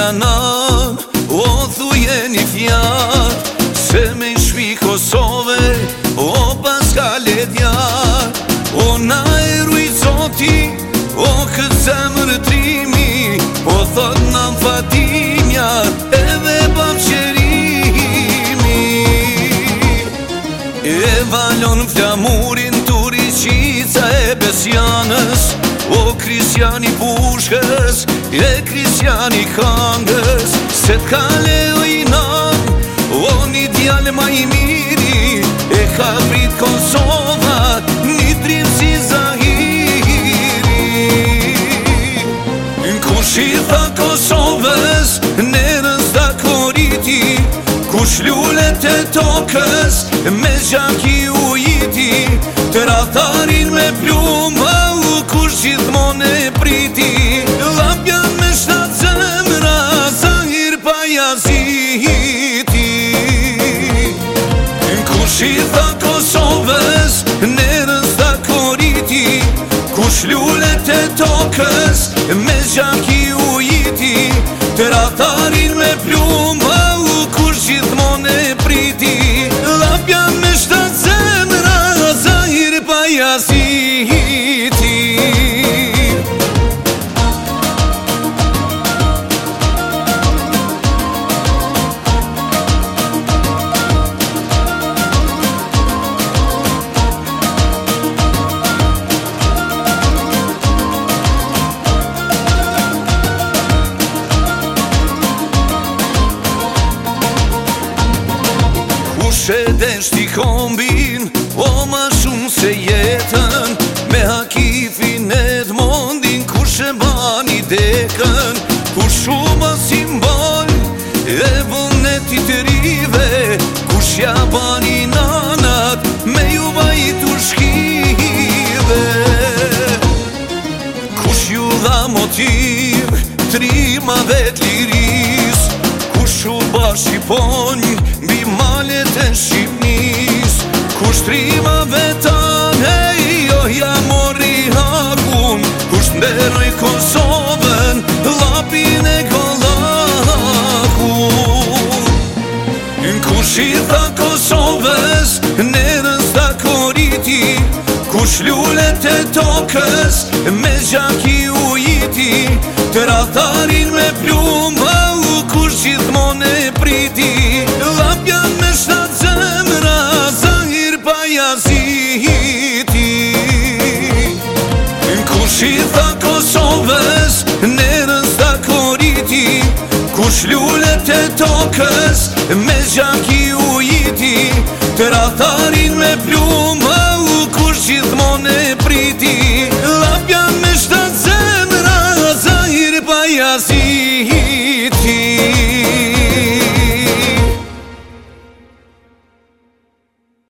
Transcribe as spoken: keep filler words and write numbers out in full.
janan, o thuje një fjar, se me shpi Kosove, o Paskale djar. O na e ruj zoti, o këtë zemër trimi, po thot na fatimja, edhe bam qërimi. E valon flamurin turiqica e besjanës, o Kristiani Pushkës, e Kristiani Kangës, se t'kale o i nan, o një djale ma i miri, e ka prit Kosova, një drim si Zahiri. Kush i tha Kosovës, nerës da koriti, kush lullet e tokës, me gjaki u jiti, të ratharin me pluma, u kush gjithmon e priti, lapjan me shtat zemra, Zahir Pajaziti. Kush i tha Kosovës, nerës da koriti, kush lullet e tokës, me gjaki u jiti, të ratharin me pluma, u kush gjithmon e priti, lapja me shtat zemra, Zahir Pajaziti. Kushe deshti kombin, o ma shumë se jetën, me Hakifin Edmondin, kushe bani dekën, kush shumë simbol, e vullnetit të rive, kush ja bani nanat, me ju bajitur shkive. Kush ju dha motiv, trimave t'liris, kush u bashkiponj, mbi malet e Shqipnis, kush trimave tane, jo ja mori hakun, kush nderoj Kosovën, lapin e Kollakun. Kush i tha Kosovës, nerës da koriti, kush lullet e tokës, me gjaki u jiti, të ratharin me pluma, u kush gjithmon e priti, lapjan me shtat zemra, Zahir Pajaziti. Kush i tha Kosovës, nerës da koriti, kush lullet e tokës, me gjaki